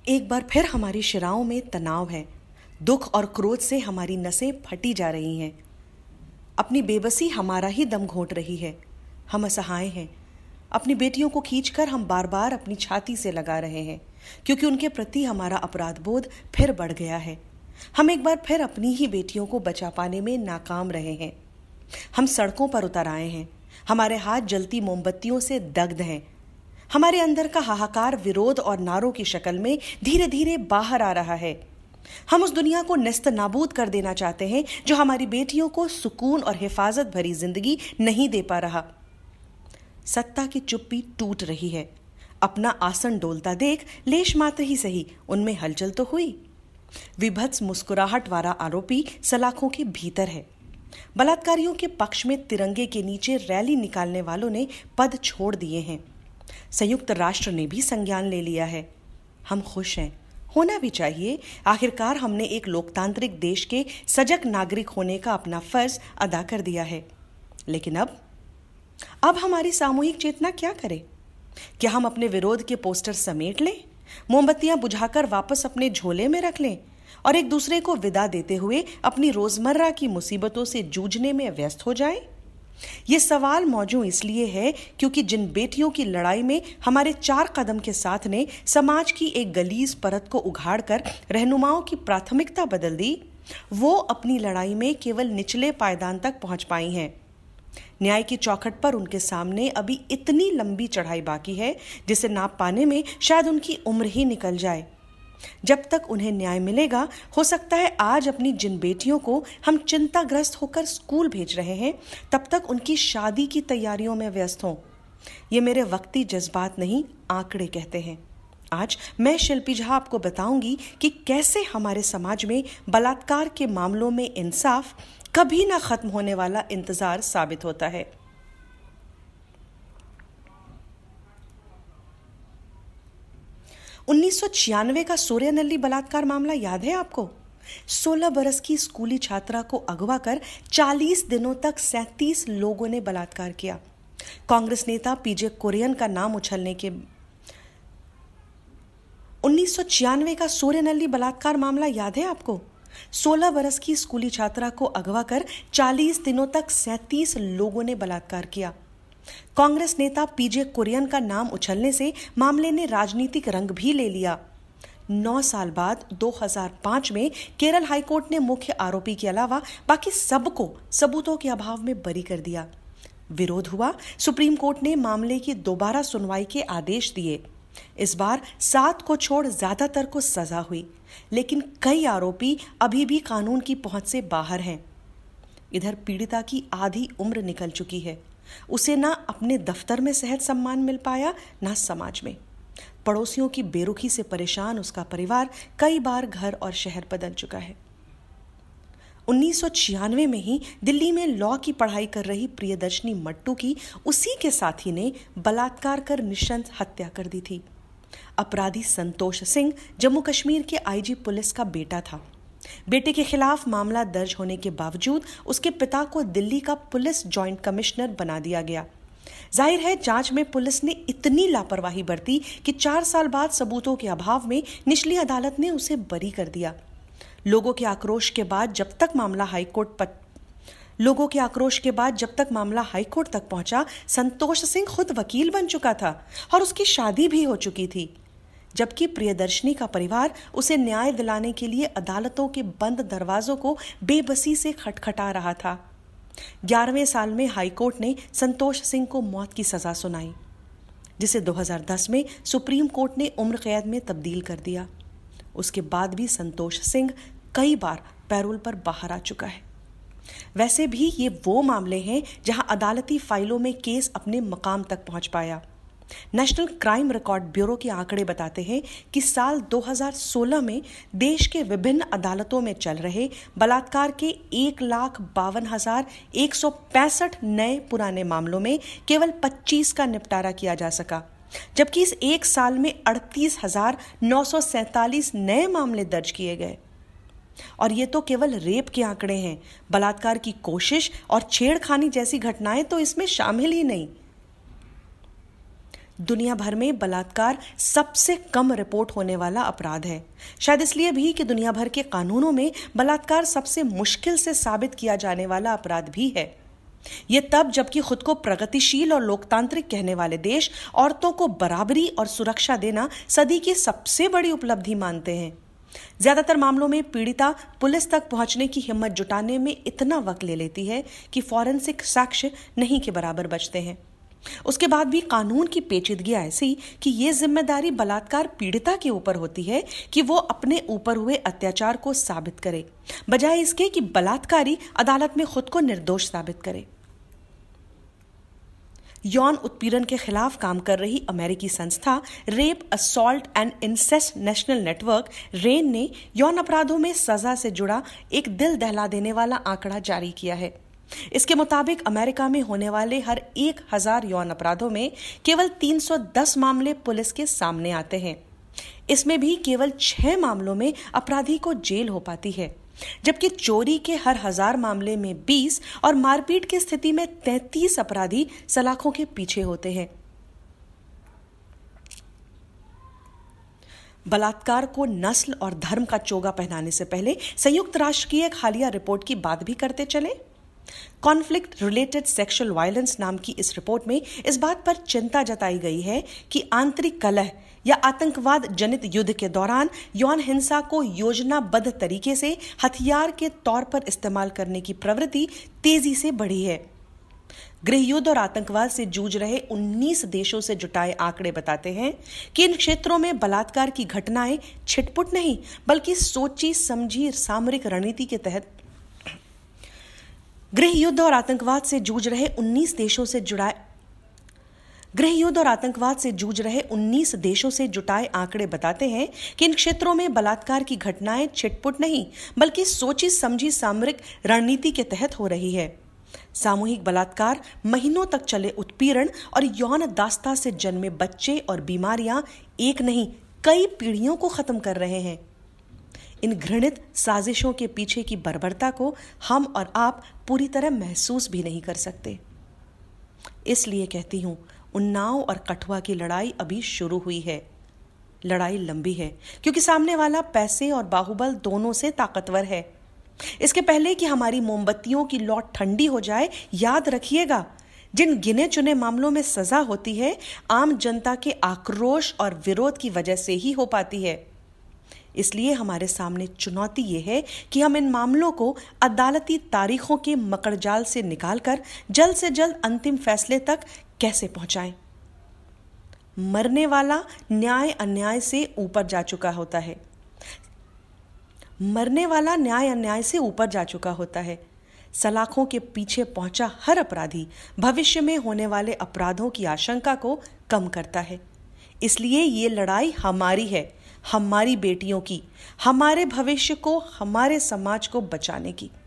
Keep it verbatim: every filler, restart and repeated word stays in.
एक बार फिर हमारी शिराओं में तनाव है। दुख और क्रोध से हमारी नसें फटी जा रही हैं। अपनी बेबसी हमारा ही दम घोंट रही है। हम असहाय हैं। अपनी बेटियों को खींचकर हम बार बार अपनी छाती से लगा रहे हैं, क्योंकि उनके प्रति हमारा अपराध बोध फिर बढ़ गया है। हम एक बार फिर अपनी ही बेटियों को बचा पाने में नाकाम रहे हैं। हम सड़कों पर उतर आए हैं। हमारे हाथ जलती मोमबत्तियों से दग्ध हैं। हमारे अंदर का हाहाकार विरोध और नारों की शक्ल में धीरे धीरे बाहर आ रहा है। हम उस दुनिया को नेस्त नाबूद कर देना चाहते हैं जो हमारी बेटियों को सुकून और हिफाजत भरी जिंदगी नहीं दे पा रहा। सत्ता की चुप्पी टूट रही है। अपना आसन डोलता देख लेश मात्र ही सही उनमें हलचल तो हुई। विभत्स मुस्कुराहट वाला आरोपी सलाखों के भीतर है। बलात्कारियों के पक्ष में तिरंगे के नीचे रैली निकालने वालों ने पद छोड़ दिए हैं। संयुक्त राष्ट्र ने भी संज्ञान ले लिया है। हम खुश हैं, होना भी चाहिए। आखिरकार हमने एक लोकतांत्रिक देश के सजग नागरिक होने का अपना फर्ज अदा कर दिया है। लेकिन अब अब हमारी सामूहिक चेतना क्या करे? क्या हम अपने विरोध के पोस्टर समेट लें, मोमबत्तियां बुझाकर वापस अपने झोले में रख लें और एक दूसरे को विदा देते हुए अपनी रोजमर्रा की मुसीबतों से जूझने में व्यस्त हो जाएं? ये सवाल मौजू इसलिए है क्योंकि जिन बेटियों की लड़ाई में हमारे चार कदम के साथ ने समाज की एक गलीज परत को उघाड़कर रहनुमाओं की प्राथमिकता बदल दी, वो अपनी लड़ाई में केवल निचले पायदान तक पहुंच पाई हैं। न्याय की चौखट पर उनके सामने अभी इतनी लंबी चढ़ाई बाकी है जिसे नाप पाने में शायद उनकी उम्र ही निकल जाए। जब तक उन्हें न्याय मिलेगा, हो सकता है आज अपनी जिन बेटियों को हम चिंताग्रस्त होकर स्कूल भेज रहे हैं, तब तक उनकी शादी की तैयारियों में व्यस्त हों। ये मेरे वक्ती जज्बात नहीं, आंकड़े कहते हैं। आज मैं शिल्पी झा आपको बताऊंगी कि कैसे हमारे समाज में बलात्कार के मामलों में इंसाफ कभी ना खत्म होने वाला इंतजार साबित होता है। उन्नीस सौ छियानवे का सूर्यनल्ली बलात्कार मामला याद है आपको? सोलह बरस की स्कूली छात्रा को अगवा कर चालीस दिनों तक सैंतीस लोगों ने बलात्कार किया। कांग्रेस नेता पीजे कुरियन का नाम उछलने के उन्नीस सौ छियानवे का सूर्यनल्ली बलात्कार मामला याद है आपको? सोलह बरस की स्कूली छात्रा को अगवा कर चालीस दिनों तक सैंतीस लोगों ने बलात्कार किया। कांग्रेस नेता पीजे कुरियन का नाम उछलने से मामले ने राजनीतिक रंग भी ले लिया। नौ साल बाद दो हज़ार पाँच में केरल हाईकोर्ट ने मुख्य आरोपी के अलावा बाकी सबको सबूतों के अभाव में बरी कर दिया। विरोध हुआ। सुप्रीम कोर्ट ने मामले की दोबारा सुनवाई के आदेश दिए। इस बार सात को छोड़ ज्यादातर को सजा हुई, लेकिन कई आरोपी अभी भी कानून की पहुंच से बाहर हैं। इधर पीड़िता की आधी उम्र निकल चुकी है। उसे ना अपने दफ्तर में सहज सम्मान मिल पाया, ना समाज में। पड़ोसियों की बेरुखी से परेशान उसका परिवार कई बार घर और शहर बदल चुका है। उन्नीस सौ छियानवे में ही दिल्ली में लॉ की पढ़ाई कर रही प्रियदर्शनी मट्टू की उसी के साथी ने बलात्कार कर निशंस हत्या कर दी थी। अपराधी संतोष सिंह जम्मू कश्मीर के आईजी पुलिस का बेटा था। बेटे के खिलाफ मामला दर्ज होने के बावजूद उसके पिता को दिल्ली का पुलिस जॉइंट कमिश्नर बना दिया गया। जाहिर है जांच में पुलिस ने इतनी लापरवाही बरती कि चार साल बाद सबूतों के अभाव में निचली अदालत ने उसे बरी कर दिया। लोगों के आक्रोश के बाद जब तक मामला हाईकोर्ट पर लोगों के आक्रोश के बाद जब तक मामला हाईकोर्ट तक पहुंचा, संतोष सिंह खुद वकील बन चुका था और उसकी शादी भी हो चुकी थी, जबकि प्रियदर्शनी का परिवार उसे न्याय दिलाने के लिए अदालतों के बंद दरवाजों को बेबसी से खटखटा रहा था। ग्यारहवें साल में हाईकोर्ट ने संतोष सिंह को मौत की सजा सुनाई, जिसे दो हज़ार दस में सुप्रीम कोर्ट ने उम्र कैद में तब्दील कर दिया। उसके बाद भी संतोष सिंह कई बार पैरोल पर बाहर आ चुका है। वैसे भी ये वो मामले हैं जहां अदालती फाइलों में केस अपने मकाम तक पहुंच पाया। नेशनल क्राइम रिकॉर्ड ब्यूरो के आंकड़े बताते हैं कि साल दो हज़ार सोलह में देश के विभिन्न अदालतों में चल रहे बलात्कार के एक लाख बावन हजार एक सौ पैंसठ नए पुराने मामलों में केवल पच्चीस का निपटारा किया जा सका, जबकि इस एक साल में अड़तीस हजार नौ सौ सैंतालीस नए मामले दर्ज किए गए। और ये तो केवल रेप के आंकड़े हैं। बलात्कार की कोशिश और छेड़खानी जैसी घटनाएं तो इसमें शामिल ही नहीं। दुनिया भर में बलात्कार सबसे कम रिपोर्ट होने वाला अपराध है। शायद इसलिए भी कि दुनिया भर के कानूनों में बलात्कार सबसे मुश्किल से साबित किया जाने वाला अपराध भी है। ये तब जबकि खुद को प्रगतिशील और लोकतांत्रिक कहने वाले देश औरतों को बराबरी और सुरक्षा देना सदी की सबसे बड़ी उपलब्धि मानते हैं। ज्यादातर मामलों में पीड़िता पुलिस तक पहुंचने की हिम्मत जुटाने में इतना वक्त ले लेती है कि फॉरेंसिक साक्ष्य नहीं के बराबर बचते हैं। उसके बाद भी कानून की पेचीदगी ऐसी कि ये जिम्मेदारी बलात्कार पीड़िता के ऊपर होती है कि वो अपने ऊपर हुए अत्याचार को साबित करे, बजाय इसके कि बलात्कारी अदालत में खुद को निर्दोष साबित करे। यौन उत्पीड़न के खिलाफ काम कर रही अमेरिकी संस्था rape assault and incest national network RAINN ने यौन अपराधों में सजा से जुड़ा एक दिल दहला देने वाला आंकड़ा जारी किया है। इसके मुताबिक अमेरिका में होने वाले हर एक हजार यौन अपराधों में केवल तीन सौ दस मामले पुलिस के सामने आते हैं। इसमें भी केवल छह मामलों में अपराधी को जेल हो पाती है, जबकि चोरी के हर हजार मामले में बीस और मारपीट की स्थिति में तैंतीस अपराधी सलाखों के पीछे होते हैं। बलात्कार को नस्ल और धर्म का चोगा पहनाने से पहले संयुक्त राष्ट्र की एक हालिया रिपोर्ट की बात भी करते चले। कॉन्फ्लिक्ट रिलेटेड सेक्सुअल वायलेंस नाम की इस रिपोर्ट में इस बात पर चिंता जताई गई है कि आंतरिक कलह या आतंकवाद जनित युद्ध के दौरान यौन हिंसा को योजनाबद्ध तरीके से हथियार के तौर पर इस्तेमाल करने की प्रवृत्ति तेजी से बढ़ी है। गृह युद्ध और आतंकवाद से जूझ रहे उन्नीस देशों से जुटाए आंकड़े बताते हैं कि इन क्षेत्रों में बलात्कार की घटनाएं छिटपुट नहीं बल्कि सोची समझी सामरिक रणनीति के तहत गृह युद्ध और आतंकवाद से जूझ रहे उन्नीस देशों से जुड़ाए गृह युद्ध और आतंकवाद से जूझ रहे उन्नीस देशों से जुटाए आंकड़े बताते हैं कि इन क्षेत्रों में बलात्कार की घटनाएं छिटपुट नहीं बल्कि सोची समझी सामरिक रणनीति के तहत हो रही है। सामूहिक बलात्कार, महीनों तक चले उत्पीड़न और यौन दास्ता से जन्मे बच्चे और बीमारियां एक नहीं कई पीढ़ियों को खत्म कर रहे हैं। इन घृणित साजिशों के पीछे की बर्बरता को हम और आप पूरी तरह महसूस भी नहीं कर सकते। इसलिए कहती हूं, उन्नाव और कठुआ की लड़ाई अभी शुरू हुई है। लड़ाई लंबी है क्योंकि सामने वाला पैसे और बाहुबल दोनों से ताकतवर है। इसके पहले कि हमारी मोमबत्तियों की लौ ठंडी हो जाए, याद रखिएगा, जिन गिने चुने मामलों में सजा होती है आम जनता के आक्रोश और विरोध की वजह से ही हो पाती है। इसलिए हमारे सामने चुनौती ये है कि हम इन मामलों को अदालती तारीखों के मकड़जाल से निकालकर जल्द से जल्द अंतिम फैसले तक कैसे पहुंचाएं। मरने वाला न्याय अन्याय से ऊपर जा चुका होता है मरने वाला न्याय अन्याय से ऊपर जा चुका होता है सलाखों के पीछे पहुंचा हर अपराधी भविष्य में होने वाले अपराधों की आशंका को कम करता है। इसलिए ये लड़ाई हमारी है, हमारी बेटियों की, हमारे भविष्य को, हमारे समाज को बचाने की।